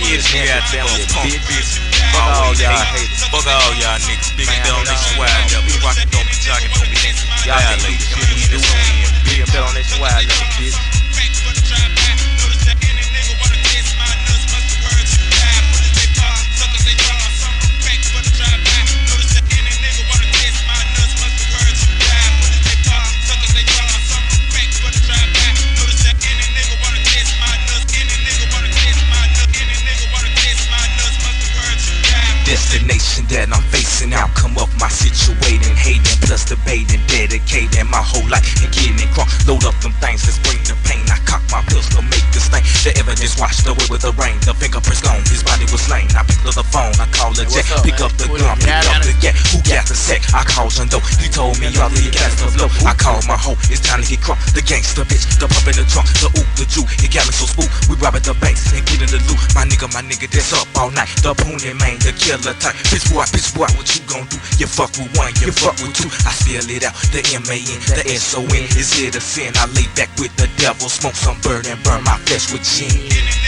business, we got to go. Punk business. Fuck all y'all haters. Fuck all y'all niggas. Big bet on Nationwide level. We rockin' don't be jockin', don't be dancing. Y'all can't do shit we do. Big bet on Nationwide level, bitch. Destination that I'm facing, outcome of my situating, hating plus debating, dedicating my whole life and getting crunk. Load up them things that bring the pain. I cock my pistol, make the stain. The evidence washed away with the rain. The fingerprints gone, his body was slain. I picked up the phone, I called a jack, pick up the gun, pick up the gat. Who got the sack? I called John Doe. He told me all he got the flow. I called my hoe, it's time to get crunk. The gangster bitch, the pump in the trunk, the oop, the Jew. It got me so spooked. We robbing the banks and getting the loot. My nigga, that's up all night. The pony man, the killer type. Bitch boy, what you gon' do? You fuck with one, you fuck with two. I spell it out, the M-A-N, the S-O-N. Is it a sin? I lay back with the devil, smoke some bird and burn my flesh with gin.